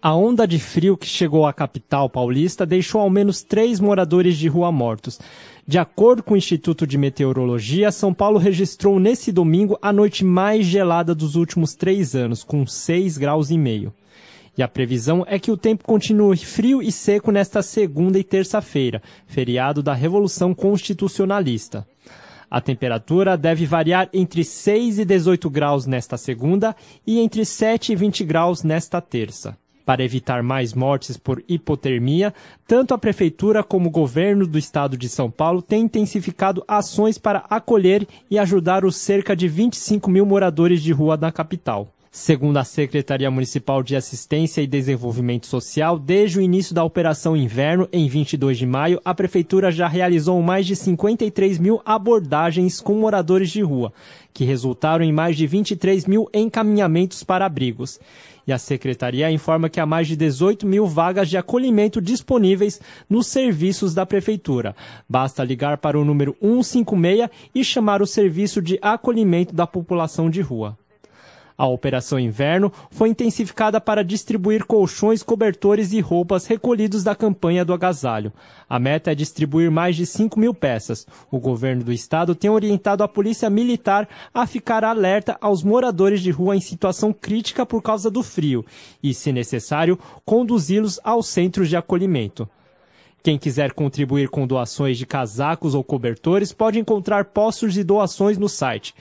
A onda de frio que chegou à capital paulista deixou ao menos 3 moradores de rua mortos. De acordo com o Instituto de Meteorologia, São Paulo registrou nesse domingo a noite mais gelada dos últimos 3 anos, com 6,5 graus. E a previsão é que o tempo continue frio e seco nesta segunda e terça-feira, feriado da Revolução Constitucionalista. A temperatura deve variar entre 6 e 18 graus nesta segunda e entre 7 e 20 graus nesta terça. Para evitar mais mortes por hipotermia, tanto a Prefeitura como o governo do estado de São Paulo têm intensificado ações para acolher e ajudar os cerca de 25 mil moradores de rua da capital. Segundo a Secretaria Municipal de Assistência e Desenvolvimento Social, desde o início da Operação Inverno, em 22 de maio, a Prefeitura já realizou mais de 53 mil abordagens com moradores de rua, que resultaram em mais de 23 mil encaminhamentos para abrigos. E a Secretaria informa que há mais de 18 mil vagas de acolhimento disponíveis nos serviços da Prefeitura. Basta ligar para o número 156 e chamar o serviço de acolhimento da população de rua. A Operação Inverno foi intensificada para distribuir colchões, cobertores e roupas recolhidos da campanha do agasalho. A meta é distribuir mais de 5 mil peças. O governo do estado tem orientado a Polícia Militar a ficar alerta aos moradores de rua em situação crítica por causa do frio e, se necessário, conduzi-los aos centros de acolhimento. Quem quiser contribuir com doações de casacos ou cobertores pode encontrar postos de doações no site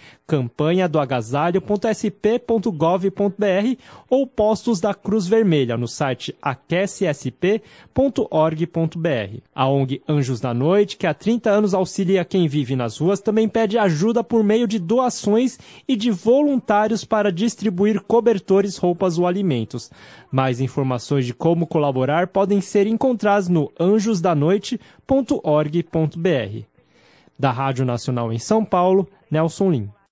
campanhadoagasalho.sp.gov.br ou postos da Cruz Vermelha no site aquecesp.org.br. A ONG Anjos da Noite, que há 30 anos auxilia quem vive nas ruas, também pede ajuda por meio de doações e de voluntários para distribuir cobertores, roupas ou alimentos. Mais informações de como colaborar podem ser encontradas no anjosdanoite.org.br. Da Rádio Nacional em São Paulo, Nelson Lim.